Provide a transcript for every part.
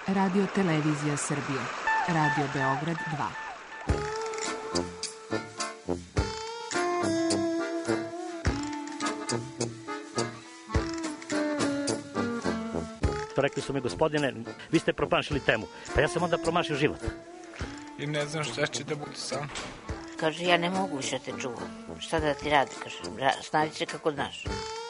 Radio Televizija Srbije. Radio Beograd 2. Rekli su mi, gospodine, vi ste promašili temu. Pa ja sam onda promašio život. I ne znam šta će da bude sam. Kaže, ja ne mogu više te čuvam. Šta da ti radi, kaže, snađi se kako znaš.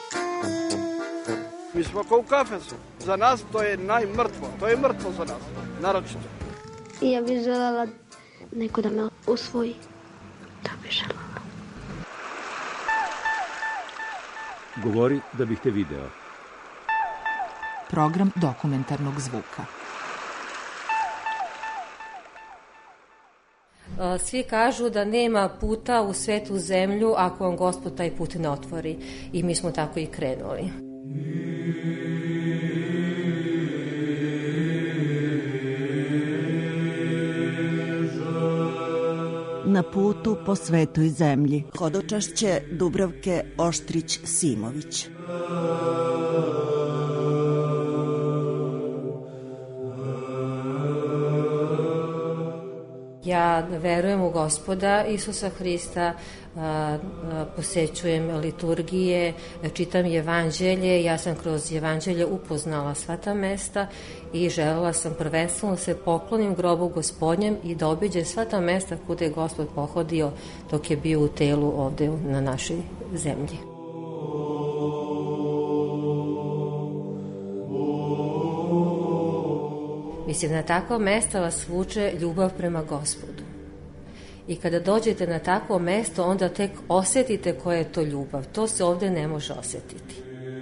Mi smo kao u kafesu. Za nas to je najmrtvo. To je mrtvo za nas, naročito. I ja bih želela neko da me usvoji. To bih želela. Govori da bih te video. Program dokumentarnog zvuka. Svi kažu da nema puta u svetu zemlju ako vam Gospod taj put ne otvori. I mi smo tako i krenuli. Na putu po svetoj zemlji. Hodočašće Dubravke Oštrić-Simović. Ja verujem u Gospoda Isusa Hrista, posećujem liturgije, čitam evanđelje, ja sam kroz evanđelje upoznala sva ta mesta i želela sam prvenstveno se poklonim grobu Gospodnjem i da obiđem sva ta mesta kude je Gospod pohodio dok je bio u telu ovde na našoj zemlji. Mislim, na takva mesta vas vuče ljubav prema Gospodu. I kada dođete na takvo mesto, onda tek osetite koja je to ljubav. To se ovde ne može osetiti.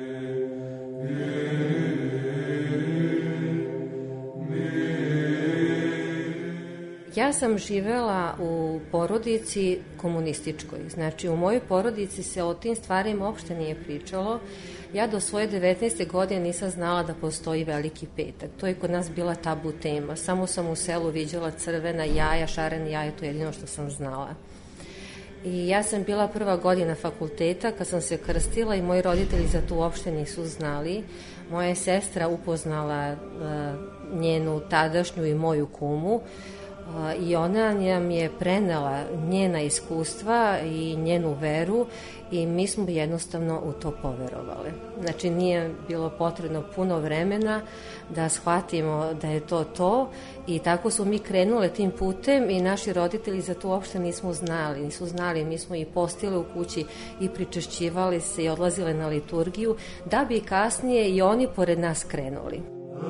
Ja sam živela u porodici komunističkoj. Znači, u mojoj porodici se o tim stvarima uopšte nije pričalo. Ja do svoje 19. godine nisam znala da postoji Veliki petak. To je kod nas bila tabu tema. Samo sam u selu viđala crvena jaja, šarene jaja, to je jedino što sam znala. I ja sam bila prva godina fakulteta kad sam se krstila i moji roditelji za to uopšte nisu znali. Moja je sestra upoznala njenu tadašnju i moju kumu i ona nam je prenela njena iskustva i njenu veru i mi smo jednostavno u to poverovali. Znači nije bilo potrebno puno vremena da shvatimo da je to i tako su mi krenule tim putem i naši roditelji za to uopšte nisu znali, mi smo i postile u kući i pričešćivali se i odlazile na liturgiju da bi kasnije i oni pored nas krenuli.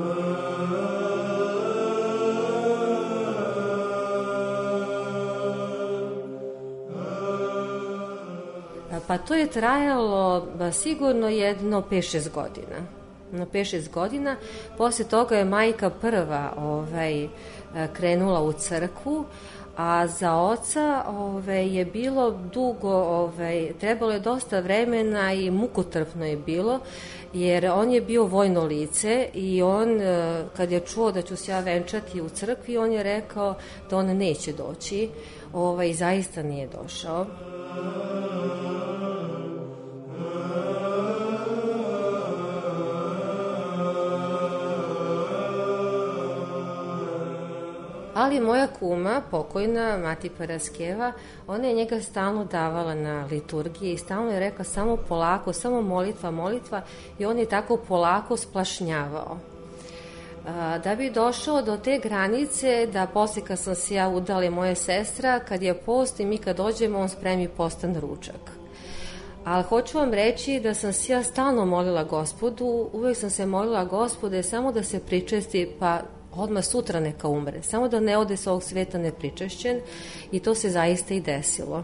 Pa to je trajalo sigurno jedno 5-6 godina. Na 5-6 godina. Posle toga je majka prva krenula u crkvu, a za oca je bilo dugo, trebalo je dosta vremena i mukotrpno je bilo, jer on je bio vojno lice i on, kad je čuo da ću se ja venčati u crkvi, on je rekao da on neće doći, zaista nije došao. Ali moja kuma, pokojna Mati Paraskeva, ona je njega stalno davala na liturgiji i stalno je rekla samo polako, samo molitva i on je tako polako splašnjavao. Da bi došao do te granice da posle kad sam se ja udala i moja sestra, kad je post i mi kad dođemo on spremi postan ručak. Ali hoću vam reći da sam se ja stalno molila Gospodu, uvek sam se molila Gospode samo da se pričesti pa odmah sutra neka umre, samo da ne ode s ovog sveta nepričešćen i to se zaista i desilo.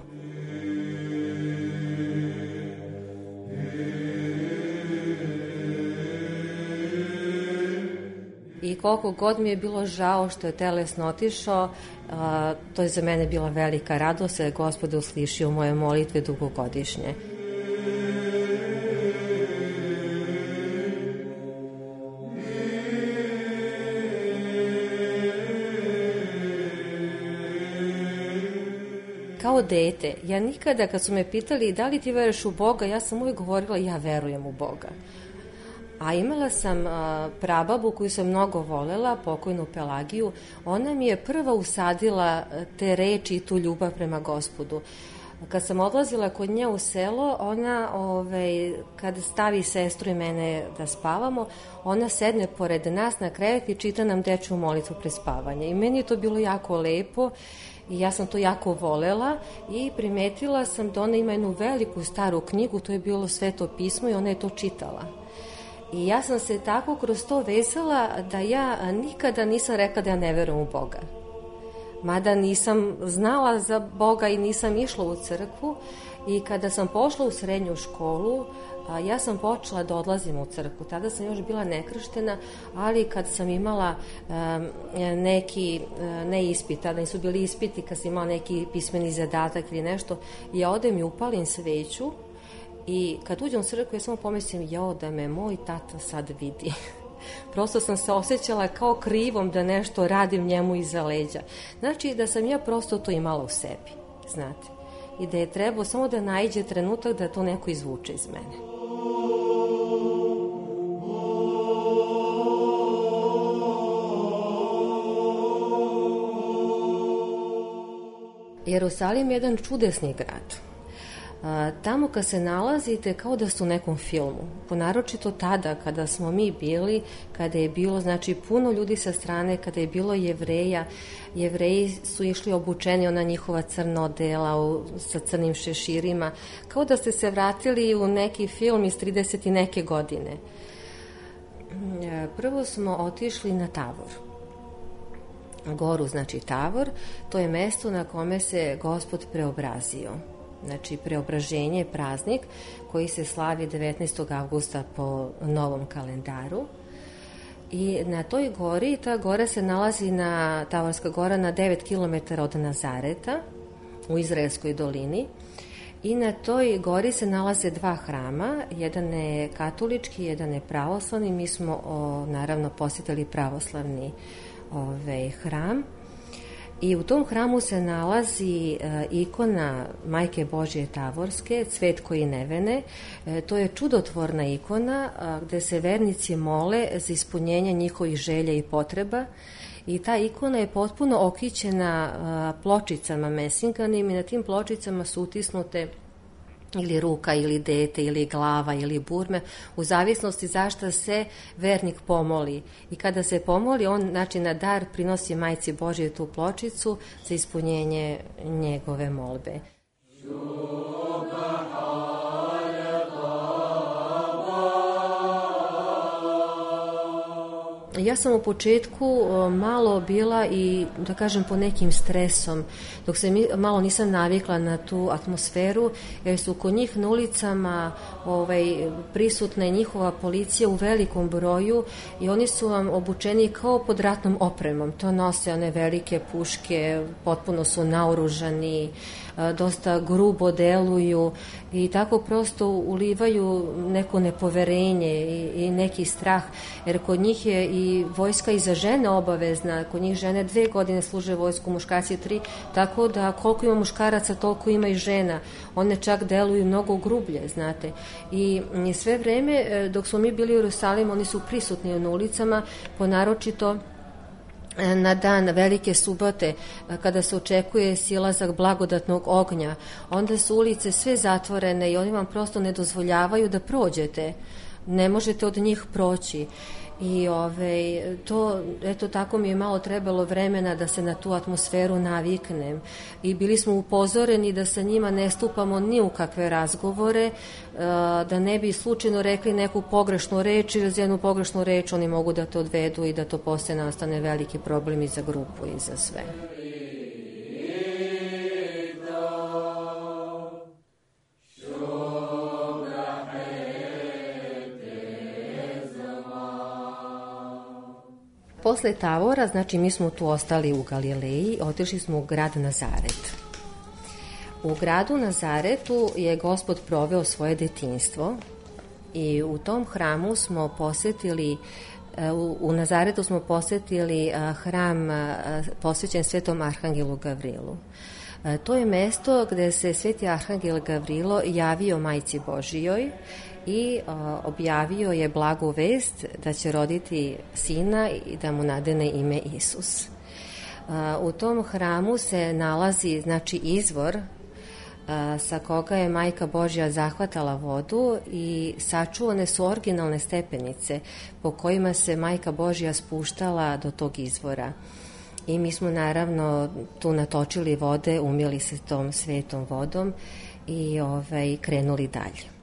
I koliko god mi je bilo žao što je telesno otišao, to je za mene bila velika radost, jer je Gospod uslišio moje molitve dugogodišnje. Kao dete, ja nikada kad su me pitali da li ti veruješ u Boga, ja sam uvijek govorila ja verujem u Boga. A imala sam prababu koju sam mnogo volela, pokojnu Pelagiju. Ona mi je prva usadila te reči i tu ljubav prema Gospodu. Kad sam odlazila kod nje u selo, ona, kad stavi sestru i mene da spavamo, ona sedne pored nas na krevet i čita nam dečju molitvu pre spavanja. I meni je to bilo jako lepo i ja sam to jako volela i primetila sam da ona ima jednu veliku staru knjigu, to je bilo Sveto pismo i ona je to čitala. I ja sam se tako kroz to vezala da ja nikada nisam rekla da ja ne verujem u Boga. Mada nisam znala za Boga i nisam išla u crkvu i kada sam pošla u srednju školu, ja sam počela da odlazim u crkvu. Tada sam još bila nekrštena, ali kad sam imala neki, ne ispit, tada nisu bili ispiti, kad sam imala neki pismeni zadatak ili nešto, ja odem i upalim sveću i kad uđem u crkvu ja samo pomislim, da me moj tata sad vidi. Prosto sam se osjećala kao krivom da nešto radim njemu iza leđa. Znači da sam ja prosto to imala u sebi, znate. I da je trebalo samo da naiđe trenutak da to neko izvuče iz mene. Jerusalim je jedan čudesni grad. Tamo kad se nalazite kao da ste u nekom filmu, ponaročito tada kada smo mi bili, kada je bilo puno ljudi sa strane, kada je bilo Jevreja, Jevreji su išli obučeni ona njihova crna odela sa crnim šeširima, kao da ste se vratili u neki film iz 30 i neke godine. Prvo smo otišli na Tavor. Goru znači Tavor, to je mesto na kome se Gospod preobrazio. Znači, preobraženje je praznik koji se slavi 19. avgusta po novom kalendaru. I na toj gori, ta gora se nalazi Tavorska gora na 9 km od Nazareta u Izraelskoj dolini. I na toj gori se nalaze dva hrama, jedan je katolički, jedan je pravoslavni. Mi smo naravno posjetili pravoslavni hram. I u tom hramu se nalazi ikona Majke Božje Tavorske, cvet koji nevene. To je čudotvorna ikona gde se vernici mole za ispunjenje njihovih želja i potreba. I ta ikona je potpuno okićena pločicama mesinkanim i na tim pločicama su utisnute ili ruka, ili dete, ili glava, ili burme, u zavisnosti zašto se vernik pomoli. I kada se pomoli, on na dar prinosi Majci Božje tu pločicu za ispunjenje njegove molbe. Ja sam u početku malo bila i, da kažem, po nekim stresom, dok se malo nisam navikla na tu atmosferu, jer su kod njih na ulicama prisutna je njihova policija u velikom broju i oni su vam obučeni kao pod ratnom opremom. To nose one velike puške, potpuno su naoružani, dosta grubo deluju i tako prosto ulivaju neko nepoverenje i neki strah, jer kod njih je i vojska i za žene obavezna, kod njih žene 2 godine služe vojsku, muškarci 3, tako da koliko ima muškaraca, toliko ima i žena. One čak deluju mnogo grublje, znate. I sve vreme dok smo mi bili u Jerusalimu, oni su prisutni na ulicama, ponaročito na dan Velike subote, kada se očekuje silazak blagodatnog ognja, onda su ulice sve zatvorene i oni vam prosto ne dozvoljavaju da prođete. Ne možete od njih proći. I tako mi je malo trebalo vremena da se na tu atmosferu naviknem. I bili smo upozoreni da sa njima ne stupamo ni u kakve razgovore, da ne bi slučajno rekli neku pogrešnu reč, ili za jednu pogrešnu reč oni mogu da te odvedu i da to posle nastane veliki problem i za grupu i za sve. Posle Tavora, znači mi smo tu ostali u Galileji, otišli smo u grad Nazaret. U gradu Nazaretu je Gospod proveo svoje detinjstvo i u tom hramu smo posetili, u Nazaretu smo posetili hram posvećen Svetom Arhangelu Gavrilu. To je mesto gde se Sveti Arhangel Gavrilo javio Majci Božijoj i objavio je blagu vest da će roditi sina i da mu nadene ime Isus. U tom hramu se nalazi, znači, izvor sa koga je Majka Božja zahvatala vodu i sačuvane su originalne stepenice po kojima se Majka Božja spuštala do tog izvora. I mi smo naravno tu natočili vode, umili se tom svetom vodom i krenuli dalje.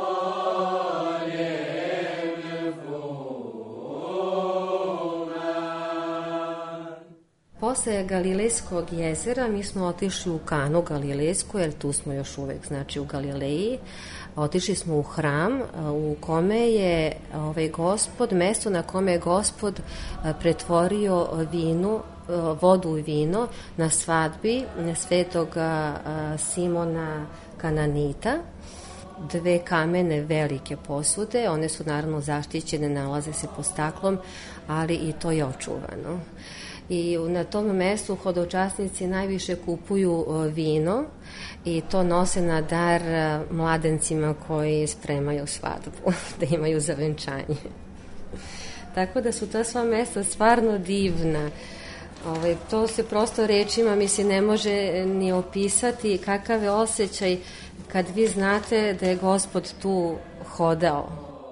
Posle Galilejskog jezera mi smo otišli u Kanu Galilejsku, jer tu smo još uvek, znači, u Galileji. Otišli smo u hram u kome je Gospod, mesto na kome je Gospod pretvorio vodu u vino na svadbi svetog Simona Kananita. 2 kamene velike posude, one su naravno zaštićene, nalaze se pod staklom, ali i to je očuvano. I na tom mestu hodočasnici najviše kupuju vino i to nose na dar mladencima koji spremaju svadbu, da imaju za venčanje. Tako da su ta sva mesta stvarno divna. To se prosto rečima, mislim, ne može ni opisati kakav je osjećaj kad vi znate da je Gospod tu hodao.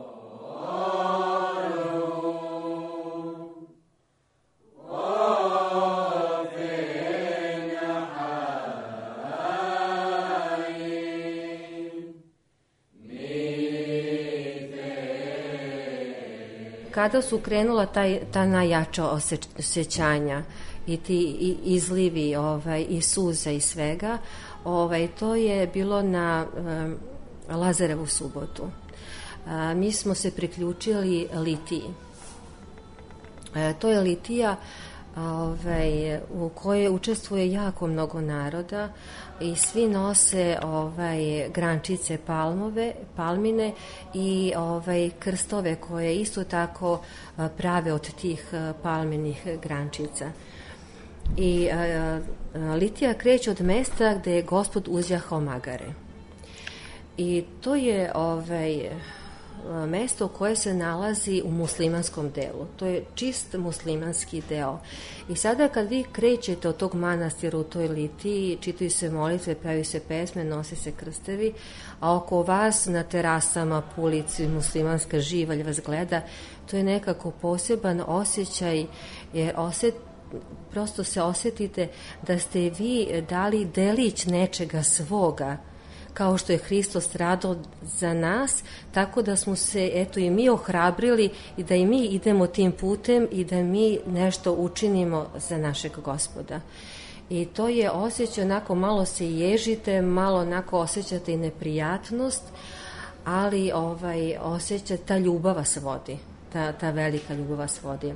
Kada su krenula ta najjača osjećanja i ti izlivi i suza i svega, to je bilo na Lazarevu subotu. Mi smo se priključili litiji. To je litija u kojoj učestvuje jako mnogo naroda i svi nose grančice palmine i krstove koje isto tako prave od tih palminih grančica. I litija kreće od mesta gde je Gospod uzjahao magare. I to je mesto koje se nalazi u muslimanskom delu. To je čist muslimanski deo. I sada kad vi krećete od tog manastira u toj litiji, čitaju se molitve, pevaju se pesme, nose se krstevi, a oko vas na terasama, po ulici, muslimanska živalj vas gleda, to je nekako poseban osjećaj, jer prosto se osjetite da ste vi dali delić nečega svoga, kao što je Hristos stradao za nas, tako da smo se i mi ohrabrili i da i mi idemo tim putem i da mi nešto učinimo za našeg Gospoda. I to je osjećaj, onako malo se ježite, malo onako osjećate i neprijatnost, ali osjećate, ta ljubav vas vodi, ta velika ljubav vas vodi.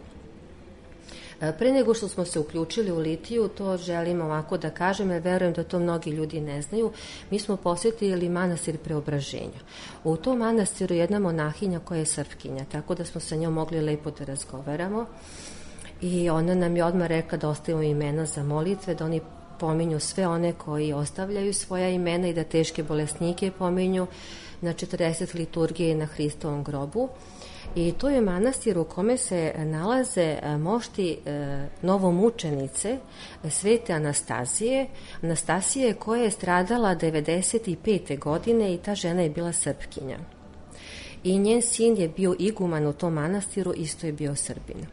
Pre nego što smo se uključili u litiju, to želim ovako da kažem, jer verujem da to mnogi ljudi ne znaju, mi smo posjetili manastir Preobraženja. U tom manastiru je jedna monahinja koja je Srpkinja, tako da smo sa njom mogli lepo da razgovaramo i ona nam je odmah rekla da ostavimo imena za molitve, da oni pominju sve one koji ostavljaju svoja imena i da teške bolesnike pominju na 40 liturgije na Hristovom grobu. I to je manastir u kome se nalaze mošti novomučenice svete Anastasije koja je stradala 95. godine i ta žena je bila Srpkinja. I njen sin je bio iguman u tom manastiru, isto je bio Srbin.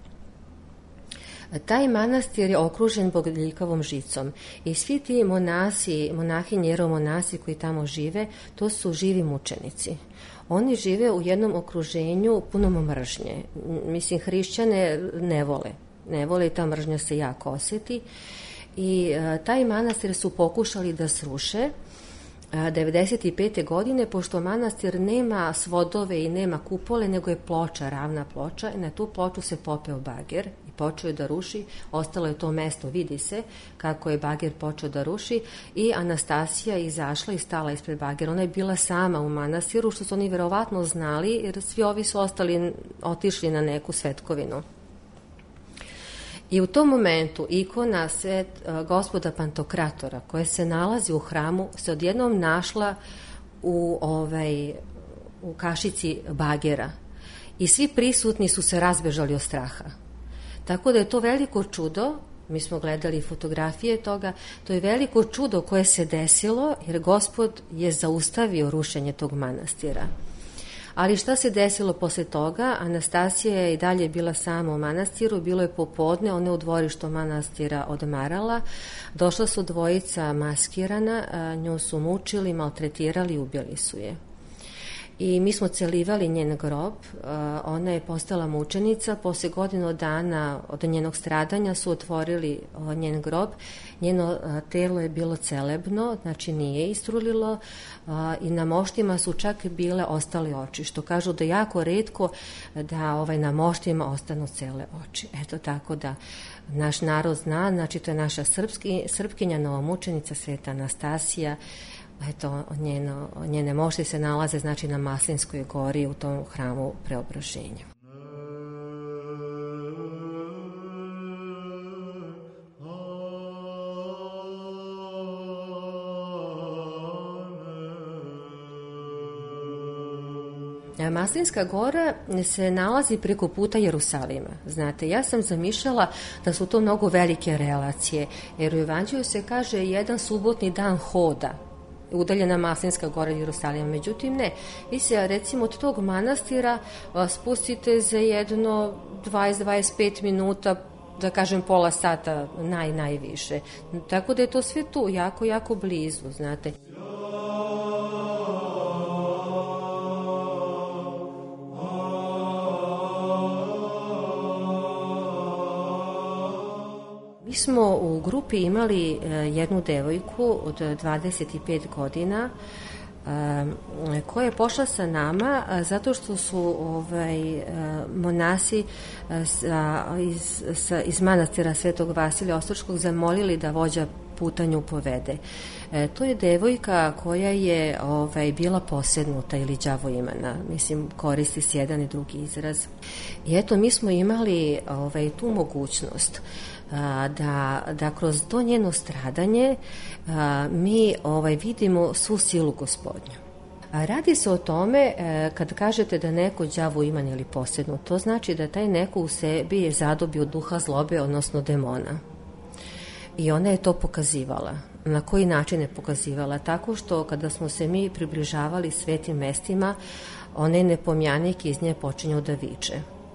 Taj manastir je okružen bodljikavom žicom i svi ti monahinje, jeromonasi koji tamo žive, to su živi mučenici. Oni žive u jednom okruženju punom mržnje. Mislim, hrišćane ne vole i ta mržnja se jako osjeti. I taj manastir su pokušali da sruše 95. godine, pošto manastir nema svodove i nema kupole, nego je ploča, ravna ploča. Na tu ploču se popeo bager i počeo je da ruši. Ostalo je to mesto, vidi se kako je bager počeo da ruši i Anastasija izašla i stala ispred bagera. Ona je bila sama u manastiru, što su oni verovatno znali, jer svi ovi su otišli na neku svetkovinu. I u tom momentu ikona Gospoda Pantokratora, koja se nalazi u hramu, se odjednom našla u kašici bagera i svi prisutni su se razbežali od straha. Tako da je to veliko čudo, mi smo gledali fotografije toga, to je veliko čudo koje se desilo jer Gospod je zaustavio rušenje tog manastira. Ali šta se desilo posle toga? Anastasija je i dalje bila sama u manastiru, bilo je popodne, ona je u dvorištu manastira odmarala, došla su dvojica maskirana, nju su mučili, maltretirali i ubili su je. I mi smo celivali njen grob, ona je postala mučenica, posle godinu dana od njenog stradanja su otvorili njen grob, njeno telo je bilo celebno, znači nije istrulilo i na moštima su čak bile ostale oči, što kažu da jako retko da na moštima ostanu cele oči. Eto tako da naš narod zna, znači to je naša srpkinja novomučenica Sveta Anastasija. Eto, njene mošti se nalaze znači na Maslinskoj gori u tom hramu Preobraženja. Maslinska gora se nalazi preko puta Jerusalima. Znate, ja sam zamišljala da su to mnogo velike relacije, jer u Evanđelju se kaže jedan subotni dan hoda udaljena Maslinska gora Jerusalima. Međutim, ne. Vi se, recimo, od tog manastira spustite za jedno 20-25 minuta, da kažem pola sata najviše. Tako da je to sve tu, jako, jako blizu, znate. Mi smo u grupi imali jednu devojku od 25 godina koja je pošla sa nama zato što su monasi iz manastira Svetog Vasilija Ostroškog zamolili da vođa puta nju povede. To je devojka koja je bila posednuta ili đavoimana, mislim koristi se jedan i drugi izraz. I eto, mi smo imali tu mogućnost da kroz to njeno stradanje mi vidimo svu silu Gospodnju. Radi se o tome, kad kažete da neko đavoiman ili posednut, to znači da taj neko u sebi je zadobio duha zlobe, odnosno demona. I ona je to pokazivala. Na koji način je pokazivala? Tako što kada smo se mi približavali svetim mestima, onaj nepomjanik iz nje počinjao da viče.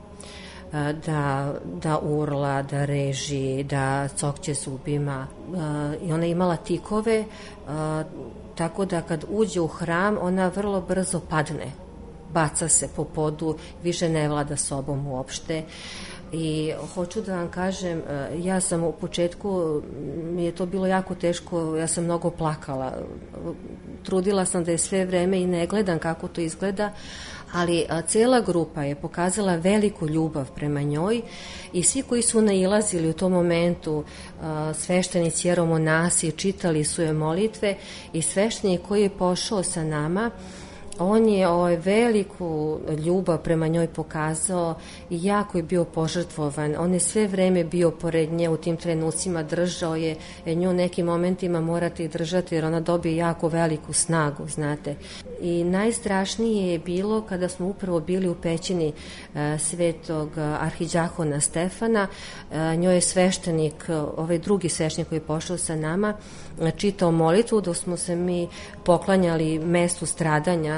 Da urla, da reži, da cokće zubima. I ona je imala tikove, tako da kad uđe u hram, ona vrlo brzo padne. Baca se po podu, više ne vlada sobom uopšte. I hoću da vam kažem, ja sam u početku, mi je to bilo jako teško, ja sam mnogo plakala. Trudila sam da je sve vreme i ne gledam kako to izgleda, ali cela grupa je pokazala veliku ljubav prema njoj i svi koji su nailazili u tom momentu, sveštenici, jeromonasi, čitali su joj molitve i sveštenik koji je pošao sa nama, on je veliku ljubav prema njoj pokazao i jako je bio požrtvovan. On je sve vreme bio pored nje u tim trenucima, držao je nju nekim momentima morate i držati jer ona dobije jako veliku snagu, znate. I najstrašnije je bilo kada smo upravo bili u pećini svetog arhidjahona Stefana. Njoj je sveštenik, drugi sveštenik koji je pošao sa nama, čitao molitvu dok smo se mi poklanjali mestu stradanja.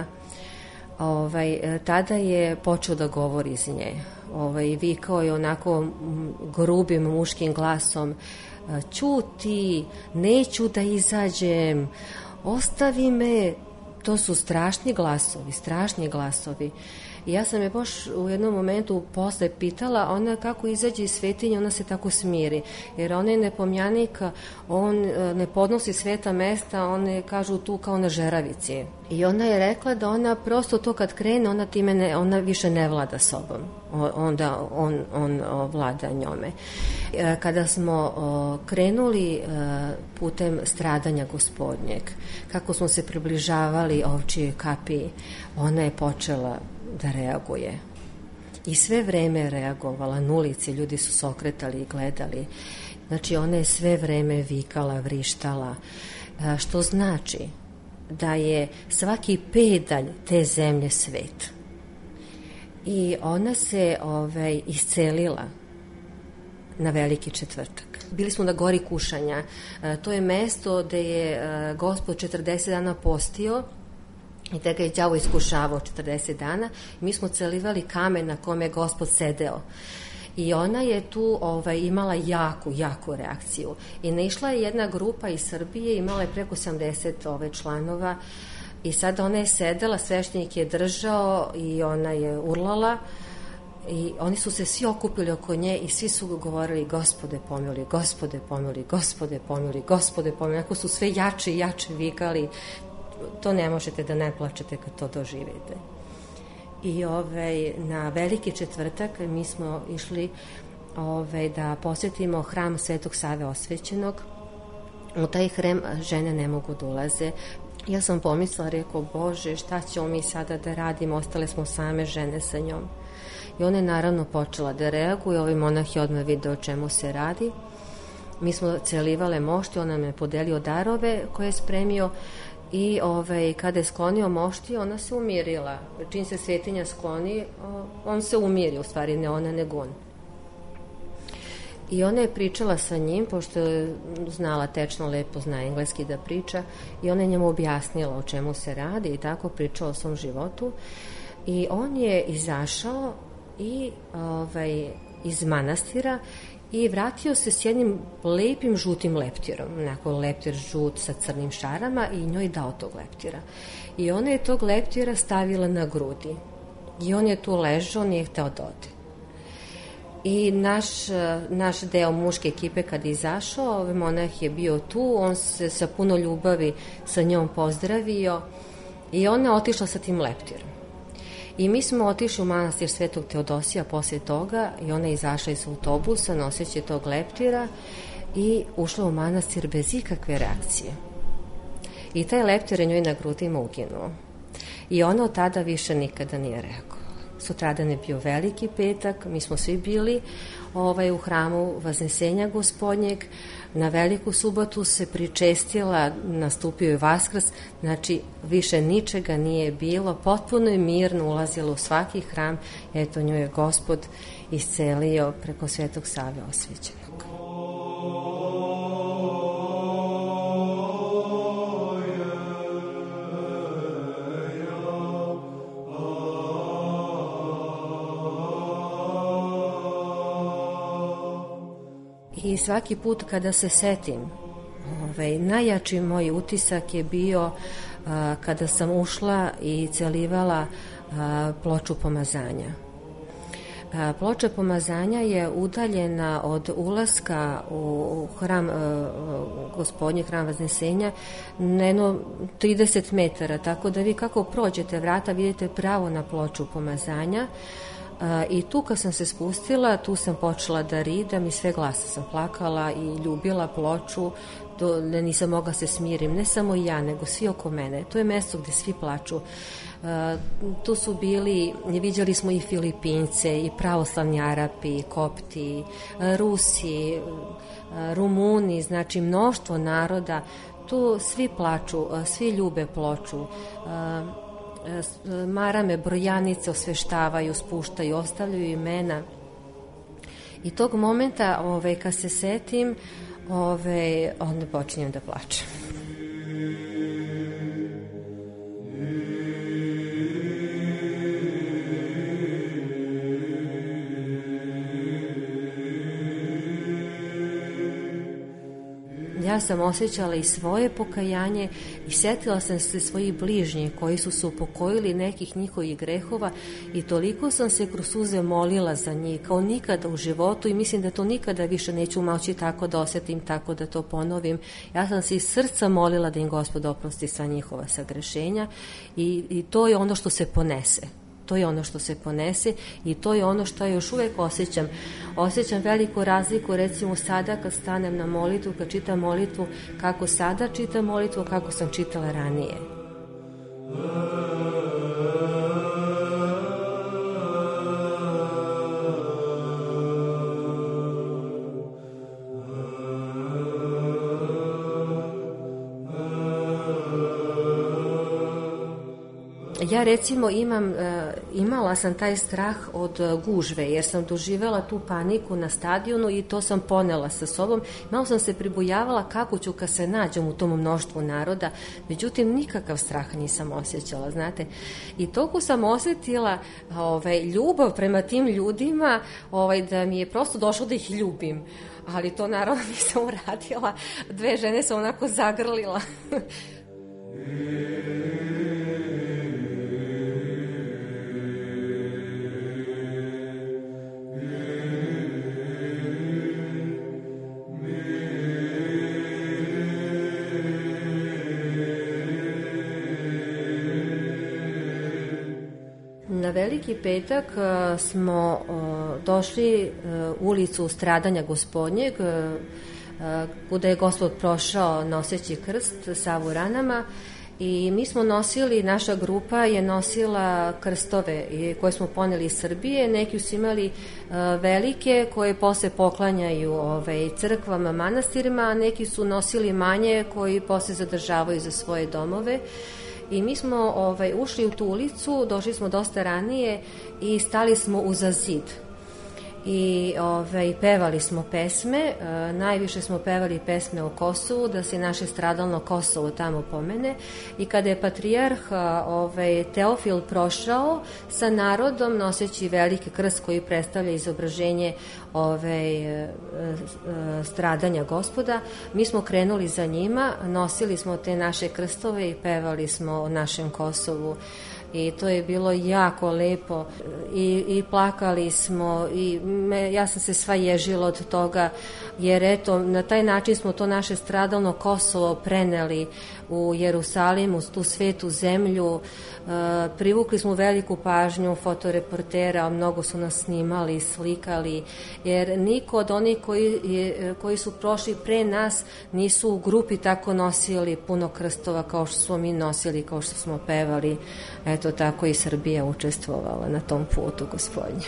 Tada je počeo da govori iz nje. Vikao je onako grubim muškim glasom: ćuti, neću da izađem, ostavi me. To su strašni glasovi. I ja sam je baš u jednom momentu posle pitala, ona kako izađe iz svetinje, ona se tako smiri. Jer on je nepomjanik, on ne podnosi sveta mesta, one kažu tu kao na žeravici. I ona je rekla da ona prosto to kad krene, ona više ne vlada sobom. Onda on vlada njome. Kada smo krenuli putem stradanja Gospodnjeg, kako smo se približavali ovčijoj kapiji, ona je počela da reaguje. I sve vreme je reagovala. Na ulici ljudi su se okretali i gledali. Znači, ona je sve vreme vikala, vrištala. Što znači da je svaki pedalj te zemlje svet. I ona se iscelila na Veliki četvrtak. Bili smo na gori Kušanja. To je mesto gde je Gospod 40 dana postio i da ga je đavo iskušavao 40 dana. Mi smo celivali kamen na kome je Gospod sedeo. I ona je tu imala jaku reakciju. I naišla je jedna grupa iz Srbije, imala je preko 70 članova i sada ona je sedela, sveštenik je držao i ona je urlala i oni su se svi okupili oko nje i svi su govorili Gospode pomili, Gospode pomili, Gospode pomili, Gospode pomili. Ako su sve jače i jače vikali, to ne možete da ne plačete kad to doživite. I na Veliki četvrtak mi smo išli da posjetimo hram Svetog Save Osvećenog. U taj hram žene ne mogu da ulaze. Ja sam pomislila, rekao, Bože, šta ćemo mi sada da radimo, ostale smo same žene sa njom. I ona je naravno počela da reaguje, ovaj monah je odmah video o čemu se radi. Mi smo celivale mošti, on nam je podelio darove koje je spremio i kada je sklonio mošti, ona se umirila. Čim se svetinja skloni, on se umiri, u stvari ne ona nego on. I ona je pričala sa njim, pošto je znala tečno, lepo zna engleski da priča, i ona je njemu objasnila o čemu se radi i tako pričala o svom životu. I on je izašao i iz manastira i vratio se s jednim lepim žutim leptirom, onako leptir žut sa crnim šarama, i njoj dao tog leptira. I ona je tog leptira stavila na grudi. I on je tu ležao, nije hteo da ode. I naš deo muške ekipe kad je izašao, monah je bio tu, on se sa puno ljubavi sa njom pozdravio i ona je otišla sa tim leptirom. I mi smo otišli u manastir Svetog Teodosija posle toga i ona je izašla iz autobusa noseći tog leptira i ušla u manastir bez ikakve reakcije. I taj leptir je njoj na grudima uginuo. I ona od tada više nikada nije reagovala. Sutradan je bio Veliki petak, mi smo svi bili u hramu Vaznesenja Gospodnjeg. Na Veliku subotu se pričestila, nastupio je Vaskrs, znači više ničega nije bilo, potpuno je mirno ulazila u svaki hram, eto nju je Gospod iscelio preko Svetog Save Osvećenog. I svaki put kada se setim, najjači moj utisak je bio kada sam ušla i celivala ploču pomazanja. Ploča pomazanja je udaljena od ulaska u hram Gospodnji, hram Vaznesenja, na jedno 30 metara, tako da vi kako prođete vrata vidite pravo na ploču pomazanja. I tu kad sam se spustila, tu sam počela da ridam i sve glasa sam plakala i ljubila ploču, da nisam mogla se smirim, ne samo ja, nego svi oko mene. To je mesto gde svi plaču. Tu su bili, viđali smo i Filipince, i pravoslavni Arapi, Kopti, Rusi, Rumuni, znači mnoštvo naroda. Tu svi plaču, svi ljube ploču. Marame, brojanice osveštavaju, spuštaju, ostavljaju imena. I tog momenta, kad se setim, onda počinjem da plačem. Ja sam osjećala i svoje pokajanje i setila sam se svojih bližnjih koji su se upokojili nekih njihovih grehova i toliko sam se kroz suze molila za njih kao nikada u životu i mislim da to nikada više neću moći tako da osjetim, tako da to ponovim. Ja sam se iz srca molila da im Gospod oprosti sva njihova sagrešenja i to je ono što se ponese. To je ono što se ponese i to je ono što još uvek osjećam. Osjećam veliku razliku, recimo sada kad stanem na molitvu, kad čitam molitvu, kako sada čitam molitvu, kako sam čitala ranije. Ja recimo imala sam taj strah od gužve, jer sam doživela tu paniku na stadionu i to sam ponela sa sobom. Malo sam se pribojavala kako ću kad se nađem u tom mnoštvu naroda, međutim nikakav strah nisam osjećala, znate. I toliko sam osjetila ljubav prema tim ljudima, da mi je prosto došlo da ih ljubim. Ali to naravno nisam uradila. 2 žene sam onako zagrlila. Na Veliki petak smo došli ulicu Stradanja Gospodnjeg, kuda je Gospod prošao noseći krst sav u ranama, i mi smo nosili, naša grupa je nosila krstove koje smo poneli iz Srbije. Neki su imali velike koje posle poklanjaju crkvama, manastirima, a neki su nosili manje koji posle zadržavaju za svoje domove. I mi smo ušli u tu ulicu, došli smo dosta ranije i stali smo uza zid. I pevali smo pesme, najviše smo pevali pesme o Kosovu, da se naše stradalno Kosovo tamo pomene. I kada je patrijarh Teofil prošao sa narodom noseći veliki krst koji predstavlja izobraženje stradanja Gospoda, mi smo krenuli za njima, nosili smo te naše krstove i pevali smo o našem Kosovu. I to je bilo jako lepo i plakali smo i ja sam se sva ježila od toga, jer eto na taj način smo to naše stradalno Kosovo preneli u Jerusalim, u tu svetu zemlju. Privukli smo veliku pažnju fotoreportera, mnogo su nas snimali, slikali, jer niko od onih koji su prošli pre nas nisu u grupi tako nosili puno krstova kao što smo mi nosili, kao što smo pevali. Eto tako i Srbija učestvovala na tom putu Gospodnje.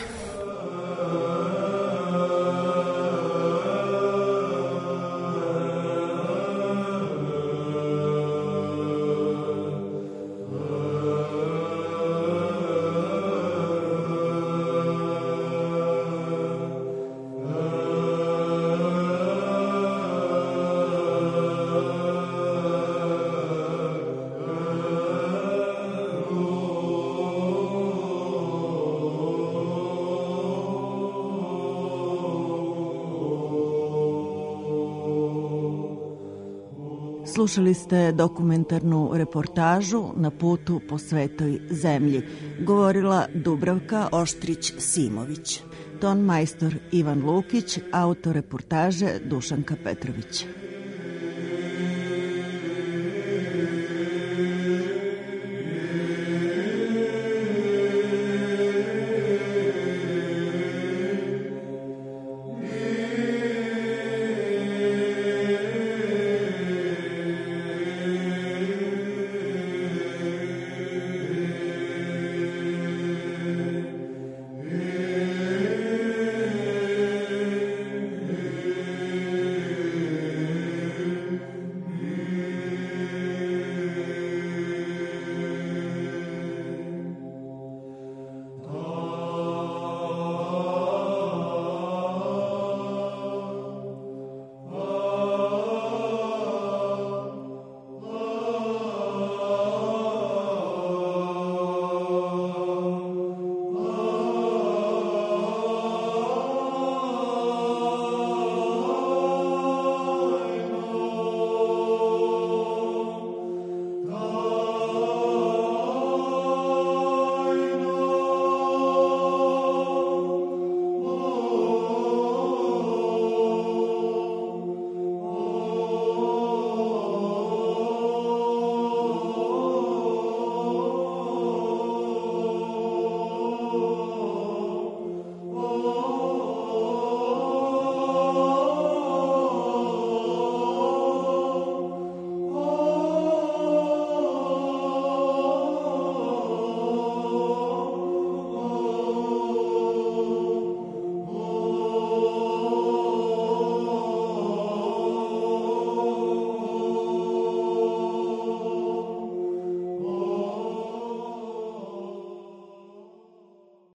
Slušali ste dokumentarnu reportažu Na putu po svetoj zemlji. Govorila Dubravka Oštrić-Simović. Ton majstor Ivan Lukić, autor reportaže Dušanka Petrović.